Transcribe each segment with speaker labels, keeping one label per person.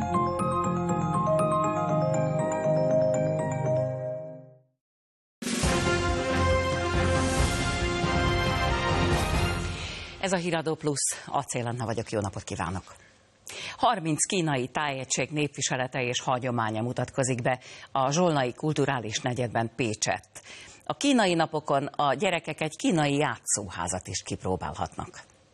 Speaker 1: Ez a Híradó Plusz, Acél Anna vagyok, jó napot kívánok! 30 kínai tájegység népviselete és hagyománya mutatkozik be a Zsolnai Kulturális Negyedben Pécsett. A kínai napokon a gyerekek egy kínai játszóházat is kipróbálhatnak.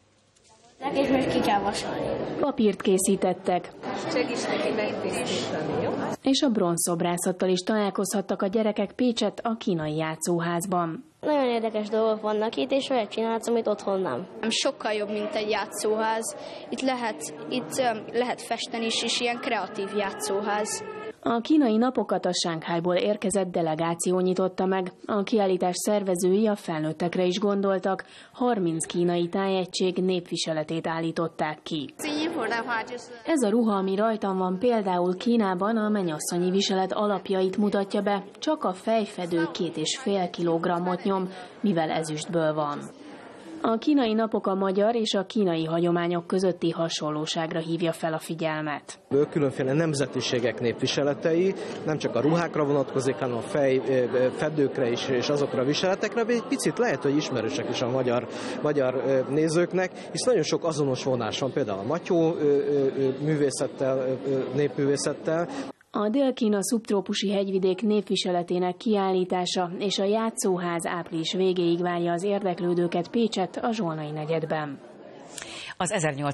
Speaker 2: És most ki kell vasalni.
Speaker 3: Papírt készítettek.
Speaker 2: Segíts neki megintézíteni, jó?
Speaker 3: És a bronzszobrászattal is találkozhattak a gyerekek Pécsett a kínai játszóházban.
Speaker 2: Nagyon érdekes dolgok vannak itt, és olyat csinálsz, amit otthon nem.
Speaker 4: Sokkal jobb, mint egy játszóház. Itt lehet festeni is, és ilyen kreatív játszóház.
Speaker 3: A kínai napokat a Sánkhájból érkezett delegáció nyitotta meg. A kiállítás szervezői a felnőttekre is gondoltak. 30 kínai tájegység népviseletét állították ki. Ez a ruha, ami rajtam van, például Kínában a mennyasszonyi viselet alapjait mutatja be. Csak a fejfedő 2,5 kilogrammot nyom, mivel ezüstből van. A kínai napok a magyar és a kínai hagyományok közötti hasonlóságra hívja fel a figyelmet.
Speaker 5: Különféle nemzetiségek népviseletei, nem csak a ruhákra vonatkozik, hanem a fedőkre is, és azokra a viseletekre, vagy egy picit lehet, hogy ismerősek is a magyar nézőknek, hisz nagyon sok azonos vonás van, például a matyó művészettel, népművészettel.
Speaker 3: A Dél-Kína szubtrópusi hegyvidék népviseletének kiállítása és a játszóház április végéig várja az érdeklődőket Pécsett a Zsolnai negyedben.
Speaker 1: Az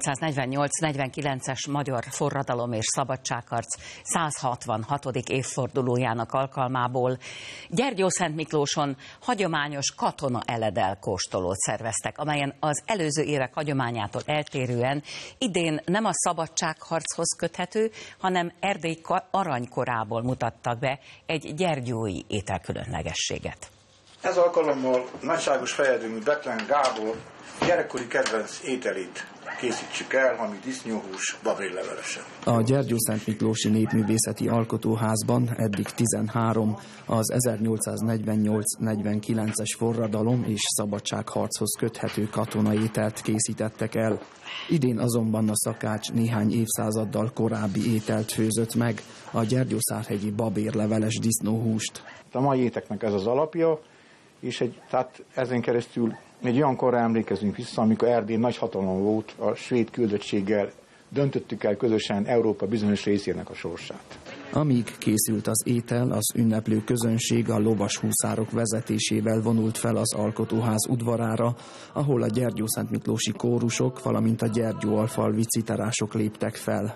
Speaker 1: 1848-49-es magyar forradalom és szabadságharc 166. évfordulójának alkalmából Gyergyószent Miklóson hagyományos katona eledel kóstolót szerveztek, amelyen az előző évek hagyományától eltérően idén nem a szabadságharchoz köthető, hanem Erdély aranykorából mutattak be egy gyergyói ételkülönlegességet.
Speaker 6: Ez alkalommal nagyságos fejedelmű Bethlen Gábor gyerekkori kedvenc ételét készítsük el, ami disznóhús babérlevelesen.
Speaker 7: A Gyergyószent Miklósi Népművészeti Alkotóházban eddig 13 az 1848-49-es forradalom és szabadságharchoz köthető katonai ételt készítettek el. Idén azonban a szakács néhány évszázaddal korábbi ételt főzött meg, a gyergyószárhegyi babérleveles disznóhúst.
Speaker 6: A mai éteknek ez az alapja, és tehát ezen keresztül egy olyan korra emlékezünk vissza, amikor Erdély nagy hatalom volt, a svéd küldöttséggel döntöttük el közösen Európa bizonyos részének a sorsát.
Speaker 7: Amíg készült az étel, az ünneplő közönség a lovas húszárok vezetésével vonult fel az alkotóház udvarára, ahol a Gyergyószent Miklósi kórusok, valamint a gyergyóalfalvi citerások léptek fel.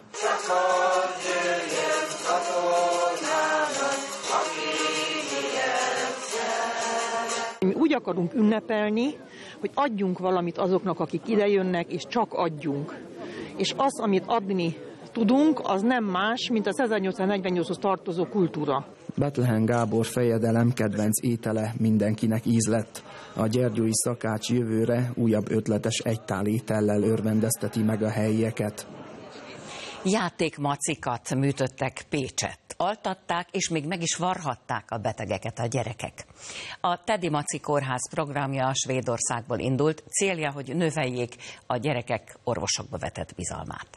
Speaker 8: Mi úgy akarunk ünnepelni, hogy adjunk valamit azoknak, akik idejönnek, és csak adjunk. És az, amit adni tudunk, az nem más, mint az 1848-hoz tartozó kultúra.
Speaker 7: Bethlen Gábor fejedelem kedvenc étele mindenkinek íz lett. A gyergyói szakács jövőre újabb ötletes egytál étellel örvendezteti meg a helyieket.
Speaker 1: Játékmacikat műtöttek Pécsett. Altatták, és még meg is varhatták a betegeket a gyerekek. A Teddy Maci Kórház programja a Svédországból indult, célja, hogy növeljék a gyerekek orvosokba vetett bizalmát.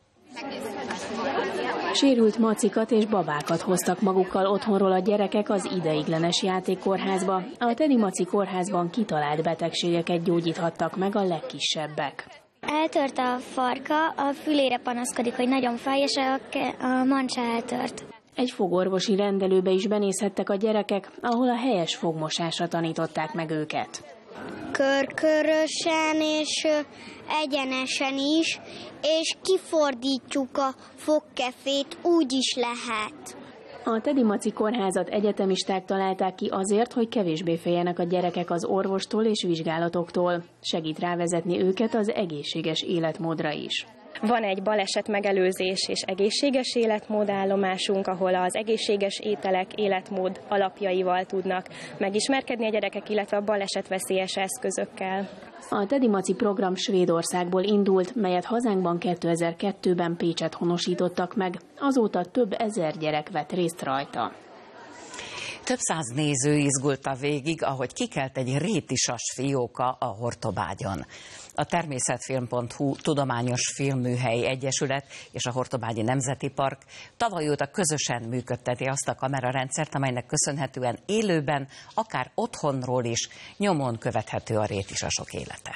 Speaker 3: Sérült macikat és babákat hoztak magukkal otthonról a gyerekek az ideiglenes játékkórházba. A Teddy Maci Kórházban kitalált betegségeket gyógyíthattak meg a legkisebbek.
Speaker 9: Eltört a farka, a fülére panaszkodik, hogy nagyon fáj, és a mancsa eltört.
Speaker 3: Egy fogorvosi rendelőbe is benézhettek a gyerekek, ahol a helyes fogmosásra tanították meg őket.
Speaker 9: Körkörösen és egyenesen is, és kifordítjuk a fogkefét, úgy is lehet.
Speaker 3: A Teddy Maci Kórházat egyetemisták találták ki azért, hogy kevésbé féljenek a gyerekek az orvostól és vizsgálatoktól. Segít rávezetni őket az egészséges életmódra is.
Speaker 10: Van egy baleset megelőzés és egészséges életmódállomásunk, ahol az egészséges ételek, életmód alapjaival tudnak megismerkedni a gyerekek, illetve a balesetveszélyes eszközökkel.
Speaker 3: A Teddy Maci program Svédországból indult, melyet hazánkban 2002-ben Pécsett honosítottak meg. Azóta több ezer gyerek vett részt rajta.
Speaker 1: Több száz néző izgulta végig, ahogy kikelt egy rétisas fióka a Hortobágyon. A Természetfilm.hu Tudományos Filmműhely Egyesület és a Hortobágyi Nemzeti Park tavaly óta közösen működteti azt a kamerarendszert, amelynek köszönhetően élőben, akár otthonról is nyomon követhető a rétisasok élete.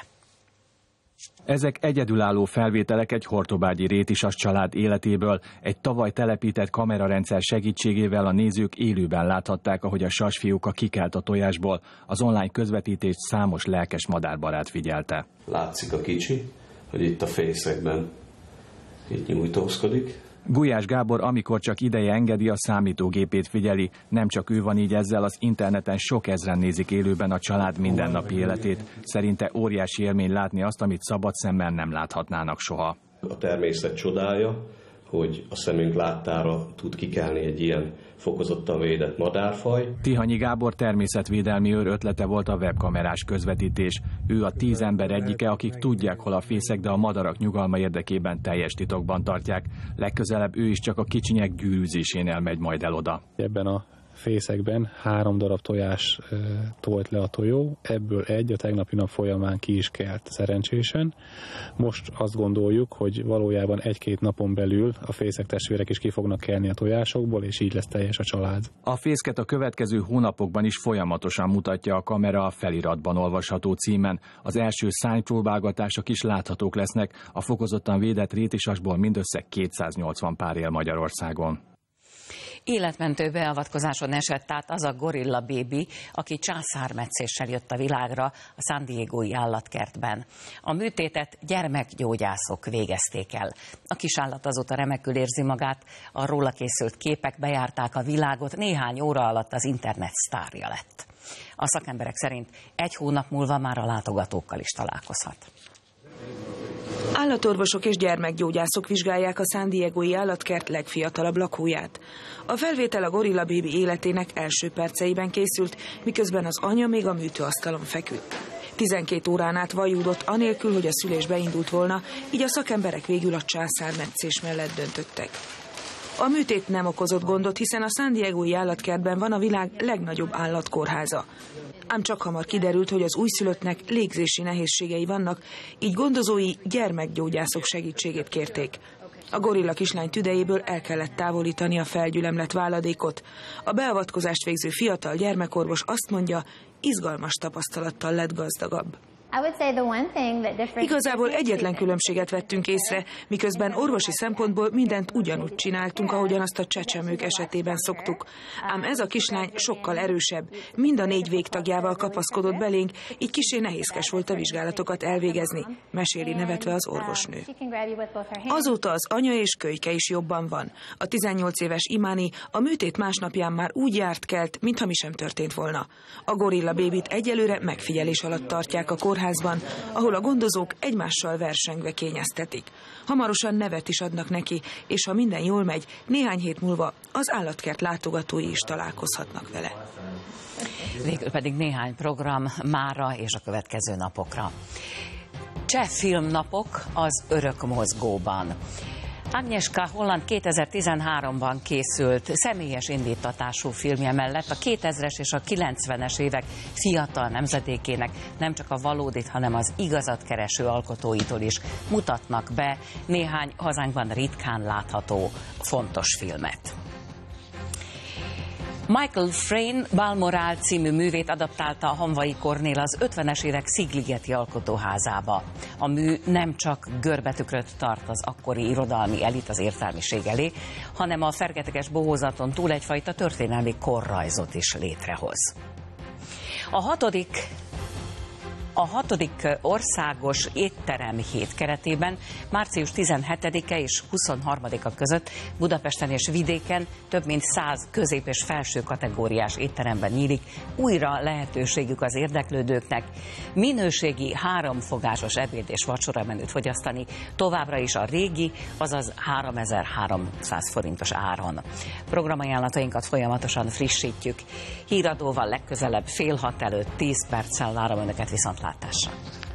Speaker 11: Ezek egyedülálló felvételek egy hortobágyi rétisas család életéből. Egy tavaly telepített kamerarendszer segítségével a nézők élőben láthatták, ahogy a sasfiúka kikelt a tojásból. Az online közvetítést számos lelkes madárbarát figyelte.
Speaker 12: Látszik a kicsi, hogy itt a fészekben itt nyújtózkodik.
Speaker 11: Gulyás Gábor, amikor csak ideje engedi, a számítógépét figyeli. Nem csak ő van így ezzel, az interneten sok ezren nézik élőben a család mindennapi életét. Szerinte óriási élmény látni azt, amit szabad szemmel nem láthatnának soha.
Speaker 12: A természet csodája, hogy a szemünk láttára tud kikelni egy ilyen fokozottan védett madárfaj.
Speaker 11: Tihanyi Gábor természetvédelmi őr ötlete volt a webkamerás közvetítés. Ő a 10 ember egyike, akik tudják, hol a fészek, de a madarak nyugalma érdekében teljes titokban tartják. Legközelebb ő is csak a kicsinyek gyűrűzésénél megy majd el oda.
Speaker 13: Ebben a fészekben 3 darab tojás tolt le a tojó, ebből egy a tegnapi nap folyamán ki is kelt szerencsésen. Most azt gondoljuk, hogy valójában 1-2 napon belül a fészek testvérek is ki fognak kelni a tojásokból, és így lesz teljes a család.
Speaker 11: A fészket a következő hónapokban is folyamatosan mutatja a kamera a feliratban olvasható címen. Az első szárnypróbálgatások is láthatók lesznek, a fokozottan védett rétisasból mindössze 280 pár él Magyarországon.
Speaker 1: Életmentő beavatkozáson esett át az a gorilla bébi, aki császármetszéssel jött a világra a San Diegói állatkertben. A műtétet gyermekgyógyászok végezték el. A kisállat azóta remekül érzi magát, a róla készült képek bejárták a világot, néhány óra alatt az internet sztárja lett. A szakemberek szerint 1 hónap múlva már a látogatókkal is találkozhat.
Speaker 14: Állatorvosok és gyermekgyógyászok vizsgálják a San Diegói állatkert legfiatalabb lakóját. A felvétel a gorilla bébi életének első perceiben készült, miközben az anya még a műtőasztalon feküdt. 12 órán át vajúdott anélkül, hogy a szülés beindult volna, így a szakemberek végül a császármetszés mellett döntöttek. A műtét nem okozott gondot, hiszen a San Diegói állatkertben van a világ legnagyobb állatkórháza. Ám csak hamar kiderült, hogy az újszülöttnek légzési nehézségei vannak, így gondozói gyermekgyógyászok segítségét kérték. A gorilla kislány tüdejéből el kellett távolítani a felgyülemlett váladékot. A beavatkozást végző fiatal gyermekorvos azt mondja, izgalmas tapasztalattal lett gazdagabb. Igazából egyetlen különbséget vettünk észre, miközben orvosi szempontból mindent ugyanúgy csináltunk, ahogyan azt a csecsemők esetében szoktuk. Ám ez a kislány sokkal erősebb, mind a 4 végtagjával kapaszkodott belénk, így kissé nehézkes volt a vizsgálatokat elvégezni, meséli nevetve az orvosnő. Azóta az anya és kölyke is jobban van. A 18 éves Imani a műtét másnapján már úgy járt kelt, mintha mi sem történt volna. A gorilla bébit egyelőre megfigyelés alatt tartják a kórházban, ahol a gondozók egymással versengve kényeztetik. Hamarosan nevet is adnak neki, és ha minden jól megy, néhány hét múlva az állatkert látogatói is találkozhatnak vele.
Speaker 1: Végül pedig néhány program mára és a következő napokra. Cseh filmnapok az Örökmozgóban. Agnieszka Holland 2013-ban készült személyes indítatású filmje mellett a 2000-es és a 90-es évek fiatal nemzedékének nem csak a valódit, hanem az igazat kereső alkotóitól is mutatnak be néhány hazánkban ritkán látható fontos filmet. Michael Frayn Balmoral című művét adaptálta a Hamvai Kornél az 50-es évek Szigligeti alkotóházába. A mű nem csak görbetükröt tart az akkori irodalmi elit az értelmiség elé, hanem a fergeteges bohózaton túl egyfajta történelmi korrajzot is létrehoz. A hatodik országos étterem hét keretében március 17-e és 23-a között Budapesten és vidéken több mint 100 közép- és felső kategóriás étteremben nyílik újra lehetőségük az érdeklődőknek minőségi 3 fogásos ebéd és vacsora menüt fogyasztani, továbbra is a régi, azaz 3300 forintos áron. Programajánlatainkat folyamatosan frissítjük. Híradóval legközelebb 5:30 előtt 10 perccel várom önöket, viszontlátásra.